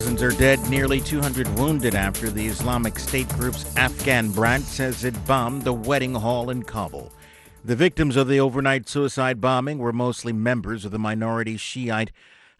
Thousands are dead, nearly 200 wounded after the Islamic State group's Afghan branch says it bombed the wedding hall in Kabul. The victims of the overnight suicide bombing were mostly members of the minority Shiite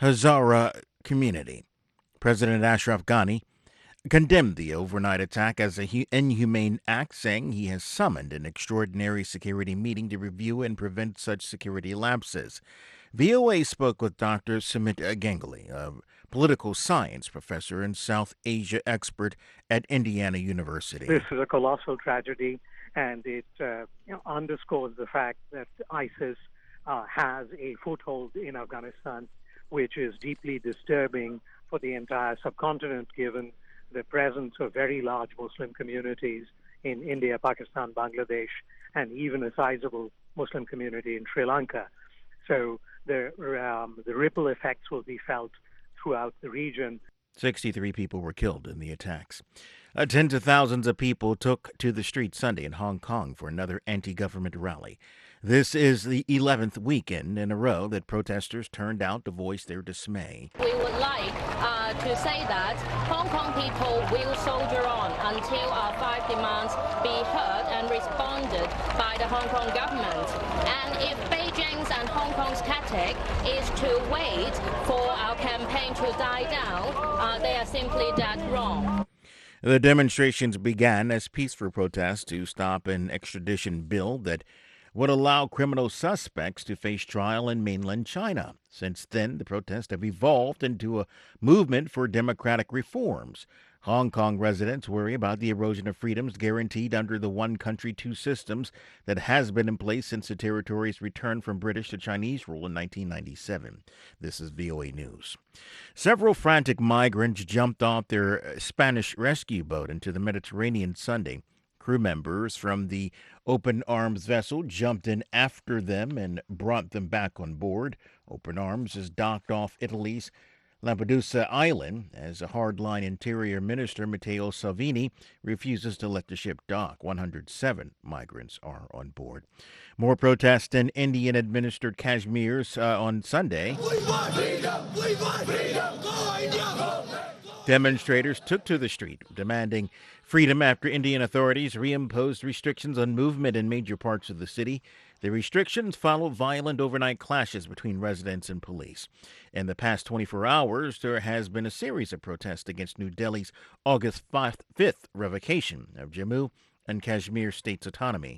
Hazara community. President Ashraf Ghani condemned the overnight attack as an inhumane act, saying he has summoned an extraordinary security meeting to review and prevent such security lapses. VOA spoke with Dr. Sumit Ganguly, a political science professor and South Asia expert at Indiana University. This is a colossal tragedy, and it underscores the fact that ISIS has a foothold in Afghanistan, which is deeply disturbing for the entire subcontinent, given the presence of very large Muslim communities in India, Pakistan, Bangladesh, and even a sizable Muslim community in Sri Lanka. So the ripple effects will be felt throughout the region. 63 people were killed in the attacks. Tens of thousands of people took to the streets Sunday in Hong Kong for another anti-government rally. This is the 11th weekend in a row that protesters turned out to voice their dismay. We would like to say that Hong Kong people will soldier on until our 5 demands be heard and responded by the Hong Kong government. And if Beijing's and Hong Kong's tactic is to wait for our campaign to die down, they are simply dead wrong. The demonstrations began as peaceful protests to stop an extradition bill that would allow criminal suspects to face trial in mainland China. Since then, the protests have evolved into a movement for democratic reforms. Hong Kong residents worry about the erosion of freedoms guaranteed under the one country, two systems that has been in place since the territory's return from British to Chinese rule in 1997. This is VOA News. Several frantic migrants jumped off their Spanish rescue boat into the Mediterranean Sunday. Crew members from the Open Arms vessel jumped in after them and brought them back on board. Open Arms is docked off Italy's Lampedusa Island as a hardline Interior Minister Matteo Salvini refuses to let the ship dock. 107 migrants are on board. More protests in Indian-administered Kashmir's on Sunday. Demonstrators took to the street, demanding freedom after Indian authorities reimposed restrictions on movement in major parts of the city. The restrictions followed violent overnight clashes between residents and police. In the past 24 hours, there has been a series of protests against New Delhi's August 5th revocation of Jammu and Kashmir state's autonomy.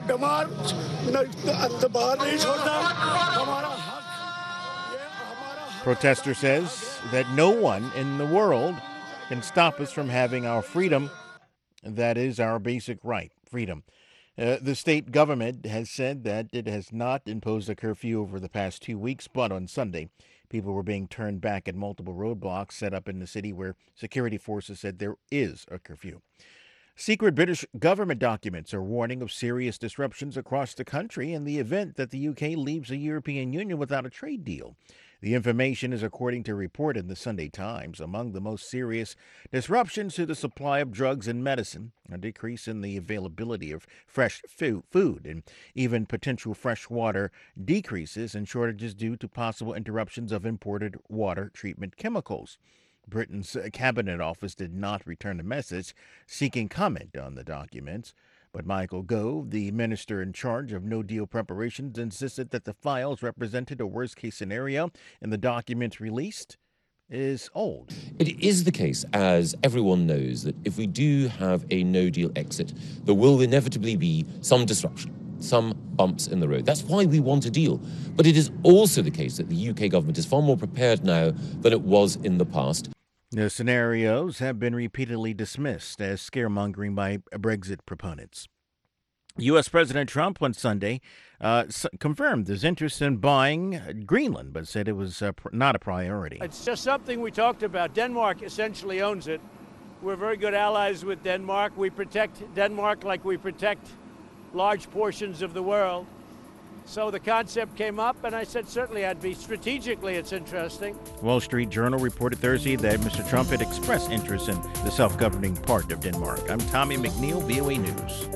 Protester says that no one in the world can stop us from having our freedom. That is our basic right, freedom. The state government has said that it has not imposed a curfew over the past 2 weeks, but on Sunday, people were being turned back at multiple roadblocks set up in the city where security forces said there is a curfew. Secret British government documents are warning of serious disruptions across the country in the event that the UK leaves the European Union without a trade deal. The information is according to a report in the Sunday Times. Among the most serious disruptions to the supply of drugs and medicine, a decrease in the availability of fresh food, and even potential fresh water decreases and shortages due to possible interruptions of imported water treatment chemicals. Britain's Cabinet Office did not return a message seeking comment on the documents. But Michael Gove, the minister in charge of no-deal preparations, insisted that the files represented a worst-case scenario and the documents released is old. It is the case, as everyone knows, that if we do have a no-deal exit, there will inevitably be some disruption, some bumps in the road. That's why we want a deal. But it is also the case that the UK government is far more prepared now than it was in the past. The scenarios have been repeatedly dismissed as scaremongering by Brexit proponents. U.S. President Trump on Sunday confirmed his interest in buying Greenland, but said it was not a priority. It's just something we talked about. Denmark essentially owns it. We're very good allies with Denmark. We protect Denmark like we protect large portions of the world. So the concept came up, and I said certainly I'd be. Strategically, it's interesting. Wall Street Journal reported Thursday that Mr. Trump had expressed interest in the self-governing part of Denmark. I'm Tommy McNeil, VOA News.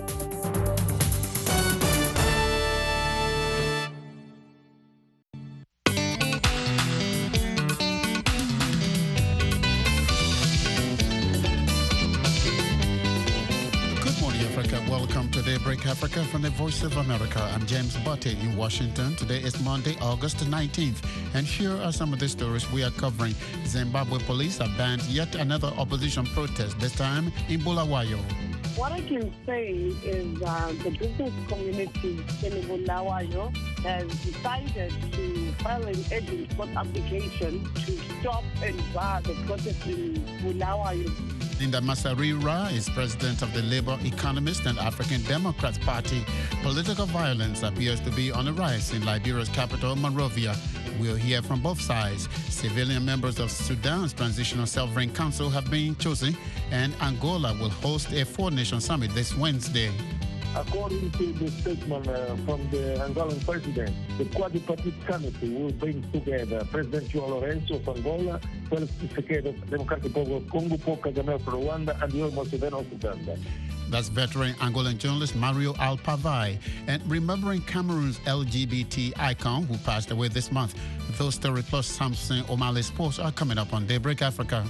Daybreak Africa from the Voice of America. I'm James Botte in Washington. Today is Monday, August 19th. And here are some of the stories we are covering. Zimbabwe police have banned yet another opposition protest, this time in Bulawayo. What I can say is the business community in Bulawayo has decided to file an urgent court application to stop and bar the protest in Bulawayo. Linda Masarira is president of the Labour Economist and African Democrats Party. Political violence appears to be on the rise in Liberia's capital, Monrovia. We'll hear from both sides. Civilian members of Sudan's Transitional Sovereign Council have been chosen, and Angola will host a four-nation summit this Wednesday. According to the statement from the Angolan president, the quadripartite summit will bring together President João Lourenço of Angola, Felix Tshisekedi of Democratic Republic of Congo, Paul Kagame of Rwanda, and Yoweri Museveni of Uganda. That's veteran Angolan journalist Mario Alpavai. And remembering Cameroon's LGBT icon who passed away this month. Those stories plus Samson O'Malley Sports are coming up on Daybreak Africa.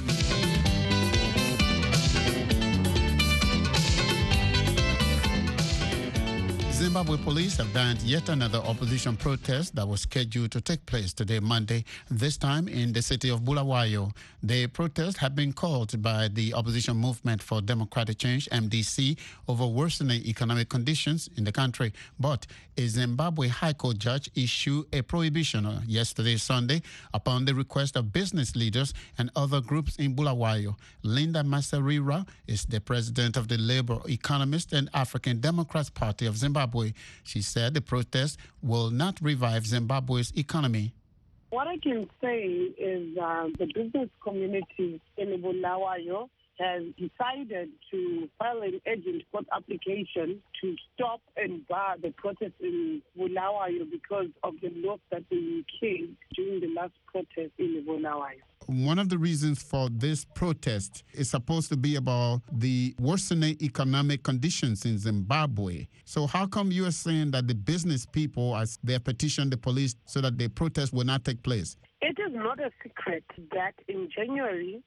Zimbabwe police have banned yet another opposition protest that was scheduled to take place today, Monday, this time in the city of Bulawayo. The protest had been called by the Opposition Movement for Democratic Change, MDC, over worsening economic conditions in the country. But a Zimbabwe High Court judge issued a prohibition yesterday, Sunday, upon the request of business leaders and other groups in Bulawayo. Linda Masarira is the president of the Labour Economist and African Democrats Party of Zimbabwe. She said the protest will not revive Zimbabwe's economy. What I can say is the business community in Bulawayo has decided to file an urgent court application to stop and bar the protest in Bulawayo because of the loss that they incurred during the last protest in Bulawayo. One of the reasons for this protest is supposed to be about the worsening economic conditions in Zimbabwe. So how come you are saying that the business people, as they petitioned the police so that the protest will not take place? It is not a secret that in January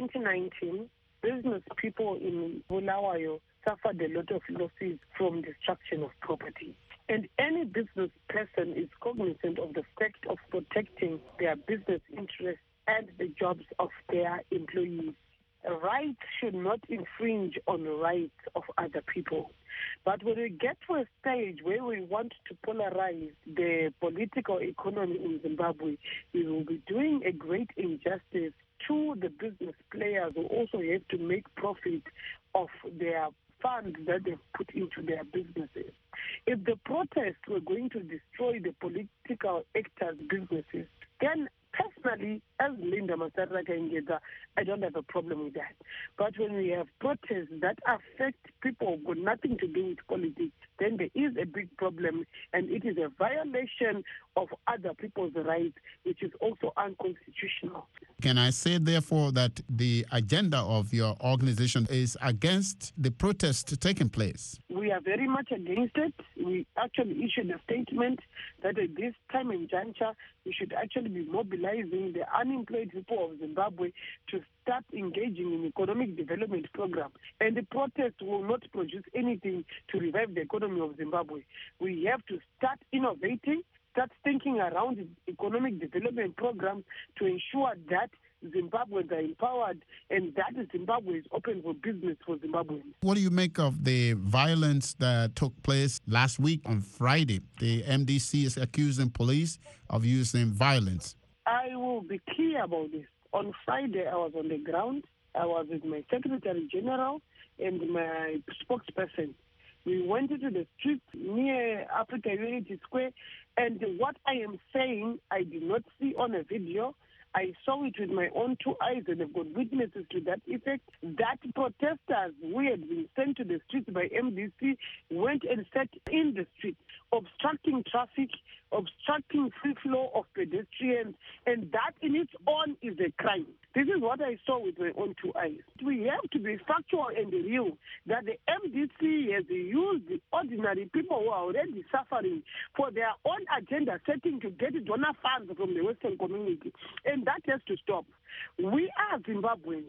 2019, business people in Bulawayo suffered a lot of losses from destruction of property. And any business person is cognizant of the fact of protecting their business interests and the jobs of their employees. Rights should not infringe on the rights of other people. But when we get to a stage where we want to polarize the political economy in Zimbabwe, we will be doing a great injustice to the business players who also have to make profit of their funds that they've put into their businesses. If the protests were going to destroy the political actors' businesses, then personally, as Linda Masarira, I don't have a problem with that. But when we have protests that affect people who've got nothing to do with politics, then there is a big problem, and it is a violation of other people's rights, which is also unconstitutional. Can I say, therefore, that the agenda of your organization is against the protest taking place? We are very much against it. We actually issued a statement that at this time in juncture, we should actually be mobilizing the unemployed people of Zimbabwe to start engaging in economic development program. And the protest will not produce anything to revive the economy of Zimbabwe. We have to start innovating, start thinking around economic development programs to ensure that Zimbabweans are empowered and that Zimbabwe is open for business for Zimbabweans. What do you make of the violence that took place last week on Friday? The MDC is accusing police of using violence. I will be clear about this. On Friday, I was on the ground. I was with my Secretary General and my spokesperson. We went into the streets near Africa Unity Square, and what I am saying, I did not see on a video. I saw it with my own two eyes, and I've got witnesses to that effect, that protesters who had been sent to the streets by MDC went and sat in the street, obstructing traffic, obstructing free flow of pedestrians, and that in its own is a crime. This is what I saw with my own two eyes. We have to be factual and real that the MDC has used the ordinary people who are already suffering for their own agenda setting to get donor funds from the Western community. And that has to stop. We are Zimbabweans.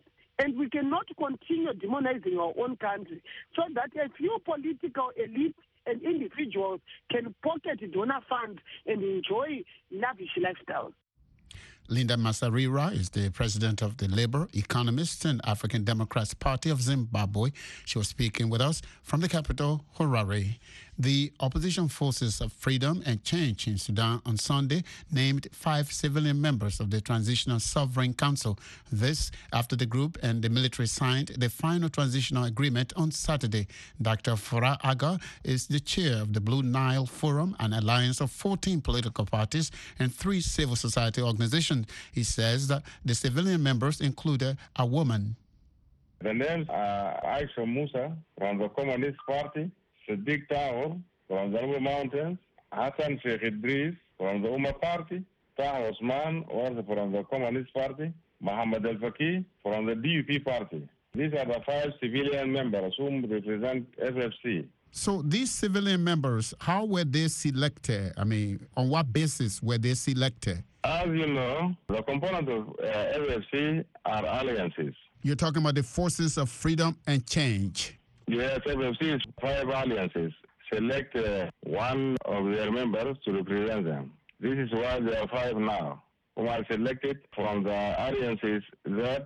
And we cannot continue demonizing our own country so that a few political elites and individuals can pocket donor funds and enjoy lavish lifestyles. Linda Masarira is the president of the Labour, Economists and African Democrats Party of Zimbabwe. She was speaking with us from the capital, Harare. The Opposition Forces of Freedom and Change in Sudan on Sunday named 5 civilian members of the Transitional Sovereign Council. This after the group and the military signed the final transitional agreement on Saturday. Dr. Farah Aga is the chair of the Blue Nile Forum, an alliance of 14 political parties and 3 civil society organizations. He says that the civilian members included a woman. The names are Aisha Musa from the Communist Party, Sadiq Taur from the Nuba Mountains, Hassan Sheikh Idris from the Umma Party, Taha Osman also from the Communist Party, Muhammad Al-Faqih from the DUP Party. These are the 5 civilian members whom represent FFC. So these civilian members, how were they selected? I mean, on what basis were they selected? As you know, the components of FFC are alliances. You're talking about the Forces of Freedom and Change. Yes, FFC is 5 alliances. Select one of their members to represent them. This is why there are 5 now, who are selected from the alliances that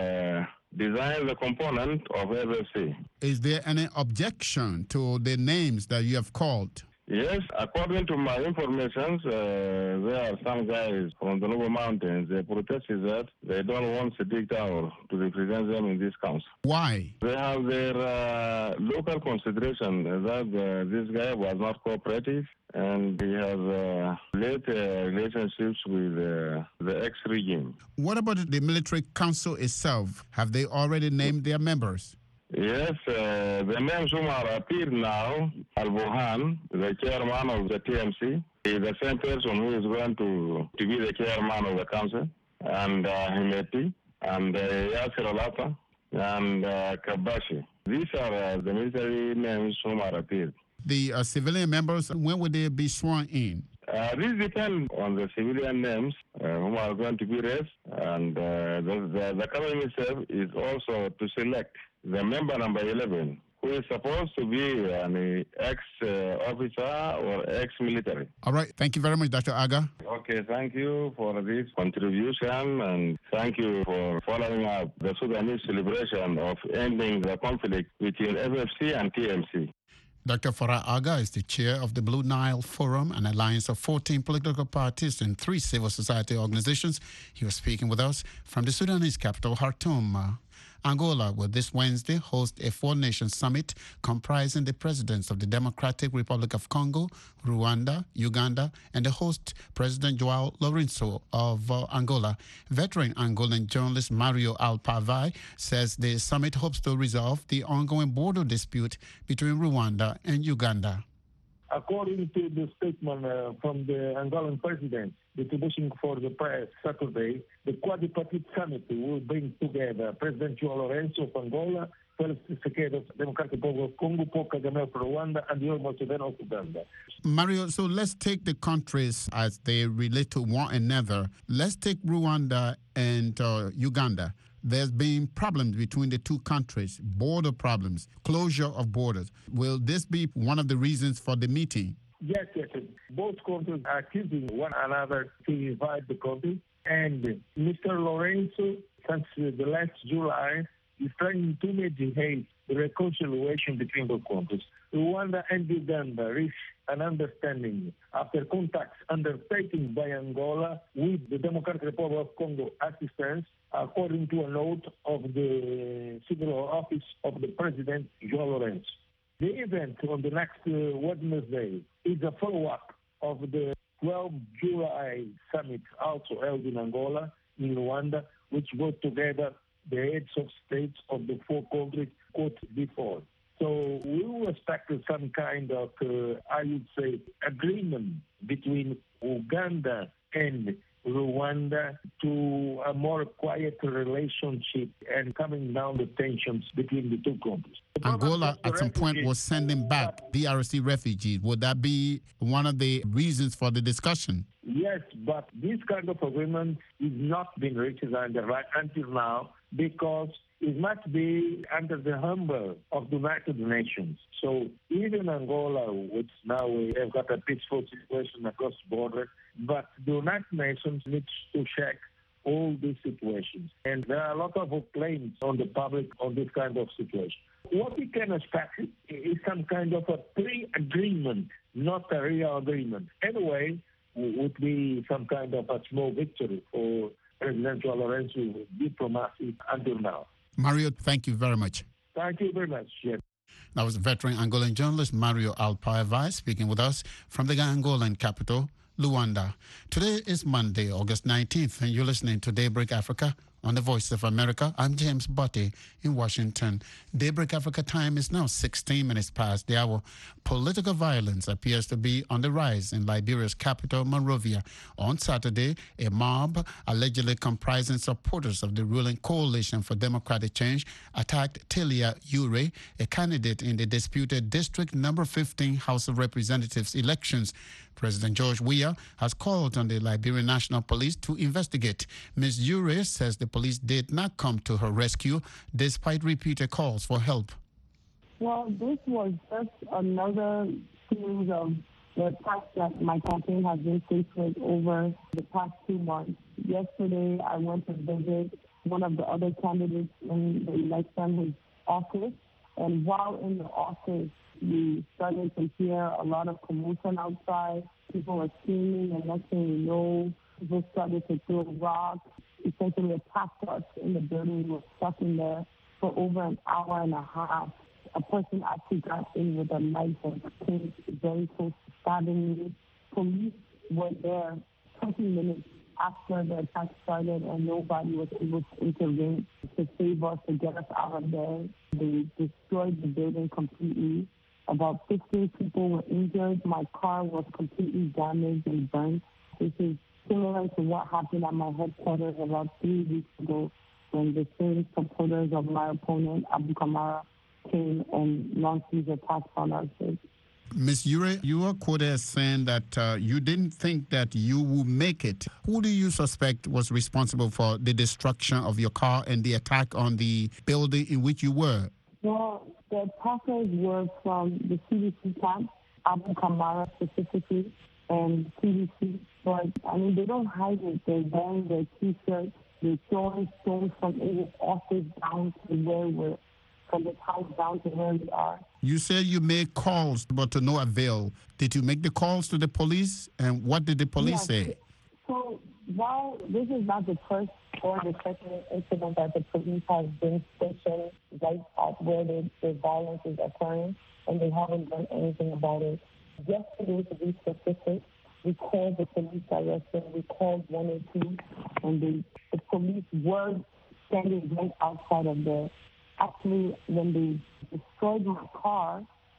design the component of FFC. Is there any objection to the names that you have called? Yes, according to my information, there are some guys from the Nuba Mountains. They protested that they don't want Sadiq Taur to represent them in this council. Why? They have their local consideration that this guy was not cooperative and he has late relationships with the ex-regime. What about the military council itself? Have they already named their members? Yes, the names whom are appeared now, Al-Burhan, the chairman of the TMC, is the same person who is going to be the chairman of the council, and Himeti, and Yasser Alata, and Kabashi. These are the military names whom are appeared. The civilian members, when will they be sworn in? This depends on the civilian names whom are going to be raised, and the government itself is also to select the member number 11, who is supposed to be an ex-officer or ex-military. All right. Thank you very much, Dr. Aga. Okay, thank you for this contribution, and thank you for following up the Sudanese celebration of ending the conflict between FFC and TMC. Dr. Farah Aga is the chair of the Blue Nile Forum, an alliance of 14 political parties and 3 civil society organizations. He was speaking with us from the Sudanese capital, Khartoum. Angola will this Wednesday host a 4-nation summit comprising the presidents of the Democratic Republic of Congo, Rwanda, Uganda, and the host, President João Lourenço of Angola. Veteran Angolan journalist Mario Alpavai says the summit hopes to resolve the ongoing border dispute between Rwanda and Uganda. According to the statement from the Angolan president, distribution for the press Saturday, the quadripartite summit will bring together President João Lourenço of Angola, Felix Tshisekedi of Democratic Republic of Congo, Paul Kagame of Rwanda, and Yoweri Museveni of Uganda. Mario, so let's take the countries as they relate to one another. Let's take Rwanda and Uganda. There's been problems between the 2 countries, border problems, closure of borders. Will this be one of the reasons for the meeting? Yes. Both countries are accusing one another to divide the country. And Mr. Lourenço, since the last July, is trying to mediate the reconciliation between the countries. Rwanda and Uganda reached an understanding after contacts undertaken by Angola with the Democratic Republic of Congo assistance, according to a note of the civil office of the President, João Lourenço. The event on the next Wednesday is a follow-up of the 12 July summit also held in Angola, in Rwanda, which brought together the heads of states of the 4 countries quote before. So we will expect some kind of, I would say, agreement between Uganda and Rwanda to a more quiet relationship and coming down the tensions between the 2 countries. Angola at some point was sending back DRC refugees. Would that be one of the reasons for the discussion? Yes, but this kind of agreement is not been reached until now because it must be under the umbrella of the United Nations. So even Angola, which now we have got a peaceful situation across the border, but the United Nations needs to check all these situations. And there are a lot of claims on the public on this kind of situation. What we can expect is some kind of a pre-agreement, not a real agreement. Anyway, would be some kind of a small victory for President João Lourenço diplomacy until now. Mario, thank you very much. Thank you very much. Yes. That was veteran Angolan journalist Mario Alpaiva speaking with us from the Angolan capital, Luanda. Today is Monday, August 19th, and you're listening to Daybreak Africa on the Voice of America. I'm James Botte in Washington. Daybreak Africa time is now 16 minutes past the hour. Political violence appears to be on the rise in Liberia's capital, Monrovia. On Saturday, a mob allegedly comprising supporters of the ruling Coalition for Democratic Change attacked Telia Ure, a candidate in the disputed District Number 15 House of Representatives elections. President George Weah has called on the Liberian National Police to investigate. Ms. Ure says the police did not come to her rescue despite repeated calls for help. Well, this was just another series of the attacks that my campaign has been faced with over the past 2 months. Yesterday, I went to visit one of the other candidates in the election, his office, and while in the office, we started to hear a lot of commotion outside. People were screaming, and next thing we know, people started to throw rocks, essentially attacked us in the building. We were stuck in there for over an hour and a half. A person actually got in with a knife and came very close to stabbing me. Police were there 20 minutes after the attack started, and nobody was able to intervene to save us, to get us out of there. They destroyed the building completely. About 15 people were injured. My car was completely damaged and burnt. This is similar to what happened at my headquarters about 3 weeks ago when the same supporters of my opponent, Abu Kamara, came and launched these attacks on us. Ms. Ure, you were quoted as saying that you didn't think that you would make it. Who do you suspect was responsible for the destruction of your car and the attack on the building in which you were? Well, the attackers were from the CDC camp, Abu Kamara specifically, and CDC. But, I mean, they don't hide it. They're wearing their T-shirts. They're throwing stones from his office down to where we're, from this house down to where we are. You said you made calls, but to no avail. Did you make the calls to the police? And what did the police say? So while this is not the first or the second incident that the police has been stationed right at where the violence is occurring, and they haven't done anything about it. Yesterday, to be specific, we called the police direction, we called 102, and the police were standing right outside of there. Actually, when they destroyed my car,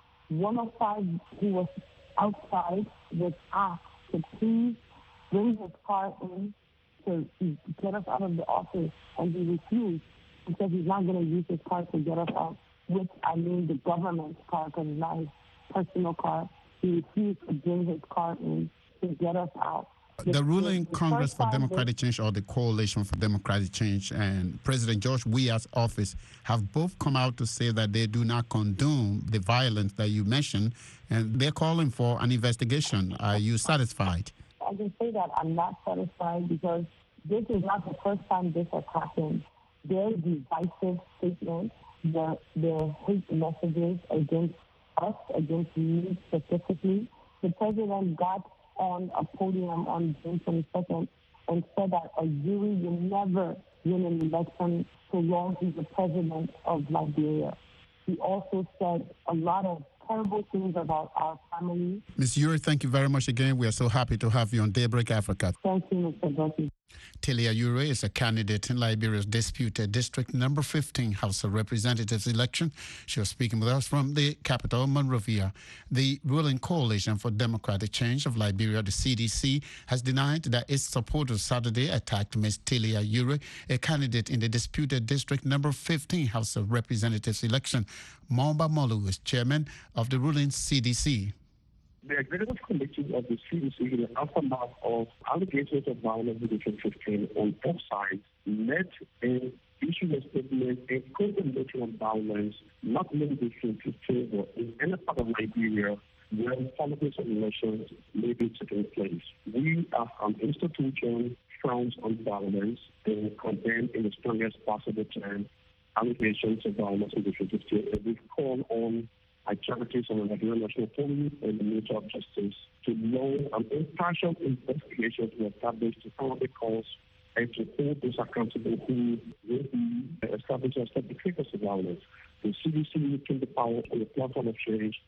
105 who was outside was asked to please bring his car in to get us out of the office, and he refused. He said he's not going to use his car to get us out, which I mean the government's car, because it's not his personal car. He refused to bring his car in to get us out. The ruling Congress for Democratic Change, or the Coalition for Democratic Change, and President George Weah's office have both come out to say that they do not condone the violence that you mentioned, and they're calling for an investigation. Are you satisfied? I can say that I'm not satisfied because this is not the first time this has happened. Their divisive statements, their hate messages against us, against me specifically. The president got on a podium on June 22nd and said that a jury will never win an election so long he's the president of Liberia. He also said a lot of terrible things about our family. Ms. Ure, thank you very much again. We are so happy to have you on Daybreak Africa. Thank you, Mr. Botte. Telia Ure is a candidate in Liberia's disputed District Number 15 House of Representatives election. She was speaking with us from the capital, Monrovia. The ruling Coalition for Democratic Change of Liberia, the CDC, has denied that its supporters Saturday attacked Ms. Telia Ure, a candidate in the disputed District Number 15 House of Representatives election. Mamba Molu is chairman of the ruling CDC. The executive committee of the CDC, in the aftermath of allegations of violence in 2015 on both sides, met in issued a statement and condemnation of violence, not limited to favor in any part of Liberia where politics and elections may be taking place. We, as an institution, frowns on violence and condemn in the strongest possible terms allegations of violence in the state. And we call on authorities on the Nigerian National Police and the Ministry of Justice to launch an impartial investigation to establish the probable cause and to hold those accountable who will be established as perpetrators of violence. The CDC came to power on the platform of change,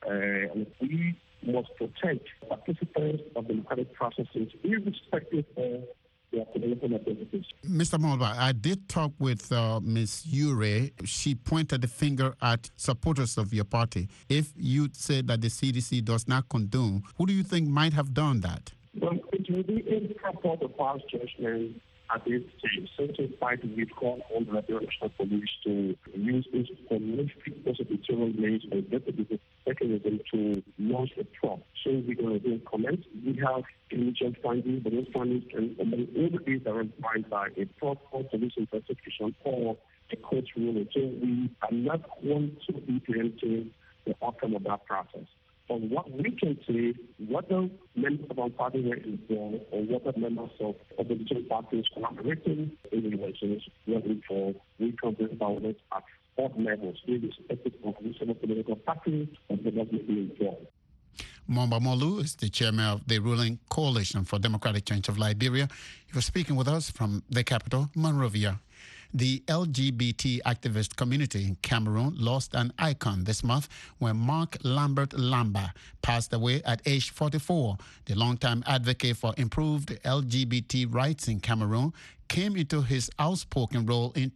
and we must protect participants of democratic processes irrespective of their political identities. Mr. Mulba, I did talk with Ms. Ure. She pointed the finger at supporters of your party. If you say that the CDC does not condone, who do you think might have done that? Well, it will be improper to pass judgment at this stage. So to fight, we call on the Nigerian National Police to use this holistic prosecutorial means and the mechanism to launch a probe. So we're going to do comments. We have initial findings, but those findings can among all the things that are defined by a proper police investigation or a court ruling. So we are not going to be preempting the outcome of that process. But what we can say, whether members of our party were involved or whether members of opposition parties collaborating in the elections were involved, we condemn violence at all levels, irrespective of whichever political party or the government be involved. Momba Molu is the chairman of the ruling Coalition for Democratic Change of Liberia. He was speaking with us from the capital, Monrovia. The LGBT activist community in Cameroon lost an icon this month when Mark Lambert Lamba passed away at age 44. The longtime advocate for improved LGBT rights in Cameroon came into his outspoken role in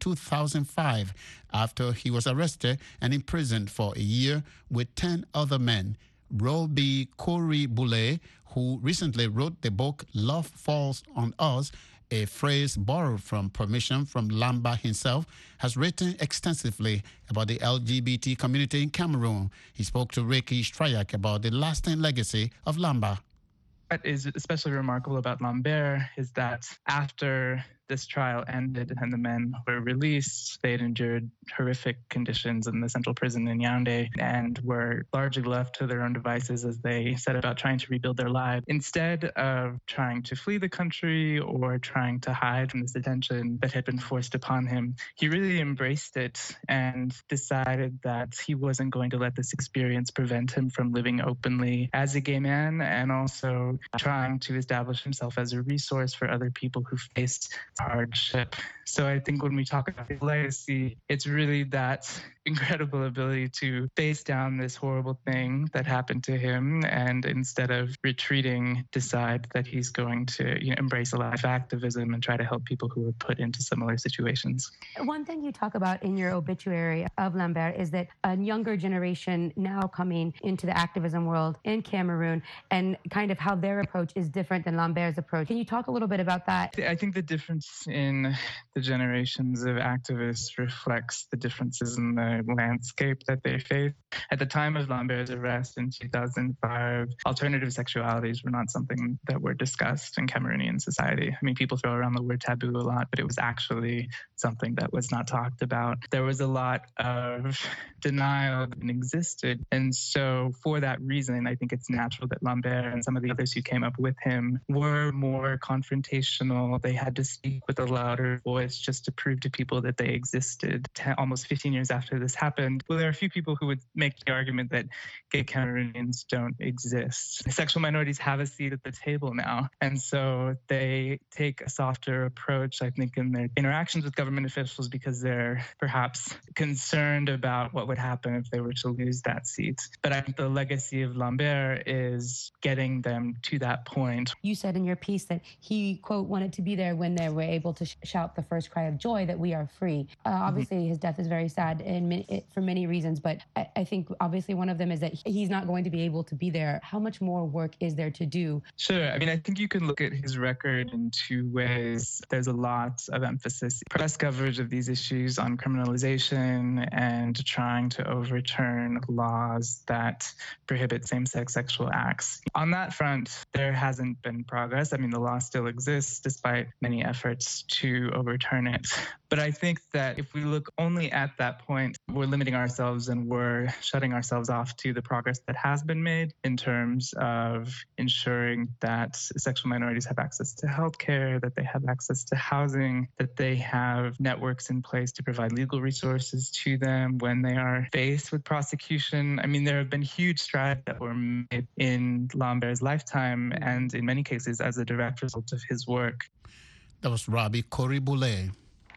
2005 after he was arrested and imprisoned for a year with 10 other men. Roby Kori Boulay, who recently wrote the book Love Falls on Us, a phrase borrowed from permission from Lamba himself, has written extensively about the LGBT community in Cameroon. He spoke to Ricky Strayak about the lasting legacy of Lamba. What is especially remarkable about Lambert is that after this trial ended and the men were released, they had endured horrific conditions in the central prison in Yaoundé and were largely left to their own devices as they set about trying to rebuild their lives. Instead of trying to flee the country or trying to hide from this detention that had been forced upon him, he really embraced it and decided that he wasn't going to let this experience prevent him from living openly as a gay man and also trying to establish himself as a resource for other people who faced hardship. So I think when we talk about his legacy, it's really that incredible ability to face down this horrible thing that happened to him and instead of retreating, decide that he's going to embrace a life activism and try to help people who are put into similar situations. One thing you talk about in your obituary of Lambert is that a younger generation now coming into the activism world in Cameroon and kind of how their approach is different than Lambert's approach. Can you talk a little bit about that? I think the difference in the generations of activists reflects the differences in the landscape that they face. At the time of Lambert's arrest in 2005, alternative sexualities were not something that were discussed in Cameroonian society. I mean, people throw around the word taboo a lot, but it was actually something that was not talked about. There was a lot of denial that existed. And so for that reason, I think it's natural that Lambert and some of the others who came up with him were more confrontational. They had to speak with a louder voice just to prove to people that they existed. Almost 15 years after this happened, well, there are a few people who would make the argument that gay Cameroonians don't exist. Sexual minorities have a seat at the table now. And so they take a softer approach, I think, in their interactions with government officials because they're perhaps concerned about what would happen if they were to lose that seat. But I think the legacy of Lambert is getting them to that point. You said in your piece that he, quote, wanted to be there when they were able to shout the first cry of joy that we are free. Obviously, his death is very sad in for many reasons, but I think obviously one of them is that he's not going to be able to be there. How much more work is there to do? Sure. I mean, I think you can look at his record in two ways. There's a lot of emphasis, press coverage of these issues on criminalization and trying to overturn laws that prohibit same-sex sexual acts. On that front, there hasn't been progress. I mean, the law still exists despite many efforts to overturn it. But I think that if we look only at that point, we're limiting ourselves and we're shutting ourselves off to the progress that has been made in terms of ensuring that sexual minorities have access to healthcare, that they have access to housing, that they have networks in place to provide legal resources to them when they are faced with prosecution. I mean, there have been huge strides that were made in Lambert's lifetime and in many cases as a direct result of his work. That was Robbie Koribule.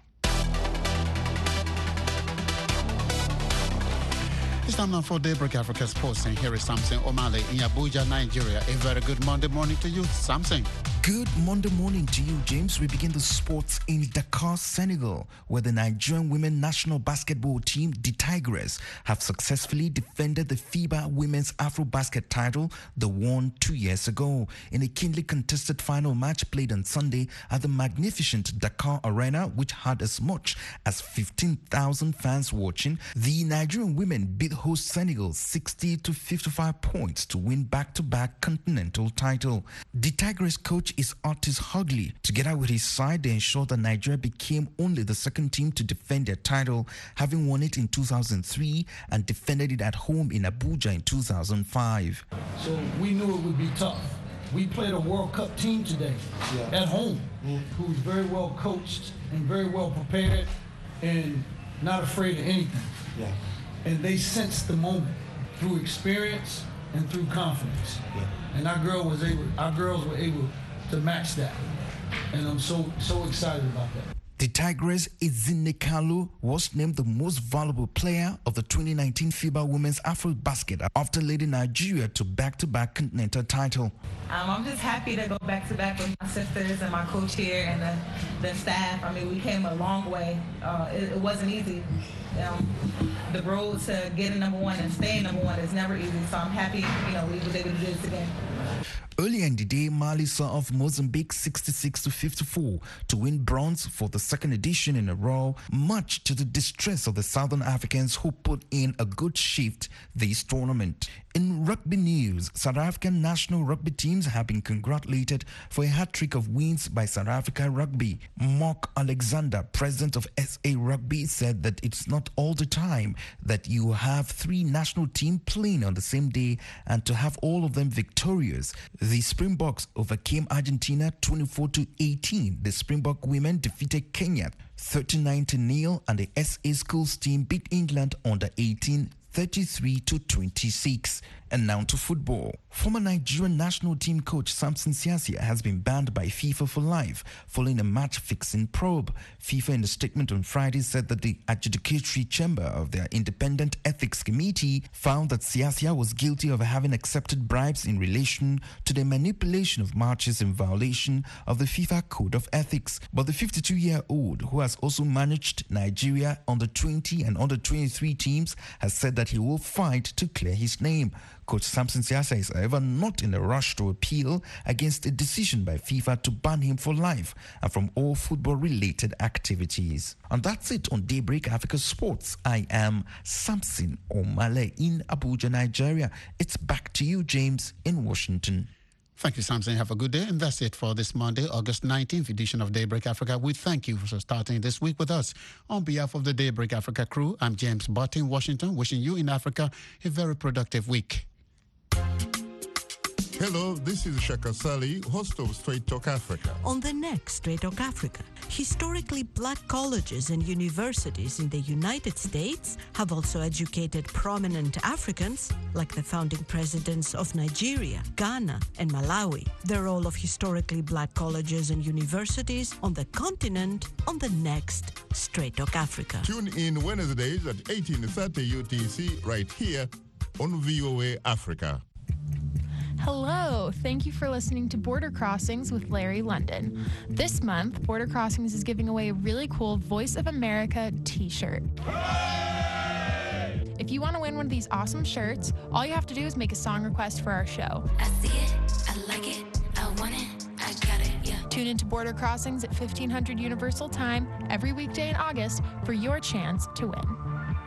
It's time now for Daybreak Africa Sports, and here is Samson Omale in Abuja, Nigeria. A very good Monday morning to you, Samson. Good Monday morning to you, James. We begin the sports in Dakar, Senegal, where the Nigerian women national basketball team, the Tigres, have successfully defended the FIBA Women's AfroBasket title they won 2 years ago in a keenly contested final match played on Sunday at the magnificent Dakar Arena, which had as much as 15,000 fans watching. The Nigerian women beat host Senegal 60-55 points to win back-to-back continental title. The Tigres coach is Otis Hugley. Together with his side, they ensured that Nigeria became only the second team to defend their title, having won it in 2003 and defended it at home in Abuja in 2005. So we knew it would be tough. We played a World Cup team today at home, who's very well coached and very well prepared and not afraid of anything. And they sensed the moment through experience and through confidence. And our girls were able to match that. And I'm so excited about that. The Tigres' Ezine Kalu was named the most valuable player of the 2019 FIBA Women's AfroBasket after leading Nigeria to back-to-back continental title. I'm just happy to go back-to-back with my sisters and my coach here and the staff. I mean, we came a long way. It wasn't easy. The road to getting number one and staying number one is never easy. So I'm happy, we were able to do this again. Earlier in the day, Mali saw off Mozambique 66-54 to win bronze for the second edition in a row, much to the distress of the Southern Africans who put in a good shift this tournament. In rugby news, South African national rugby teams have been congratulated for a hat-trick of wins by South Africa Rugby. Mark Alexander, president of SA Rugby, said that it's not all the time that you have three national teams playing on the same day and to have all of them victorious. The Springboks overcame Argentina 24-18. The Springbok women defeated Kenya 39-0, and the SA Schools team beat England under 18 33-26. And now to football. Former Nigerian national team coach Samson Siasia has been banned by FIFA for life following a match-fixing probe. FIFA in a statement on Friday said that the adjudicatory chamber of their independent ethics committee found that Siasia was guilty of having accepted bribes in relation to the manipulation of matches in violation of the FIFA Code of Ethics. But the 52-year-old, who has also managed Nigeria under-20 and under-23 teams, has said that he will fight to clear his name. Coach Samson Siasia is, however, not in a rush to appeal against a decision by FIFA to ban him for life and from all football-related activities. And that's it on Daybreak Africa Sports. I am Samson Omale in Abuja, Nigeria. It's back to you, James, in Washington. Thank you, Samson. Have a good day. And that's it for this Monday, August 19th edition of Daybreak Africa. We thank you for starting this week with us. On behalf of the Daybreak Africa crew, I'm James Butt in Washington, wishing you in Africa a very productive week. Hello, this is Shaka Sali, host of Straight Talk Africa. On the next Straight Talk Africa, historically black colleges and universities in the United States have also educated prominent Africans, like the founding presidents of Nigeria, Ghana, and Malawi. The role of historically black colleges and universities on the continent on the next Straight Talk Africa. Tune in Wednesdays at 18:30 UTC right here on VOA Africa. Hello, thank you for listening to Border Crossings with Larry London. This month, Border Crossings is giving away a really cool Voice of America t-shirt. If you want to win one of these awesome shirts, all you have to do is make a song request for our show. I see it, I like it, I want it, I got it, yeah. Tune into Border Crossings at 1500 Universal Time every weekday in August for your chance to win.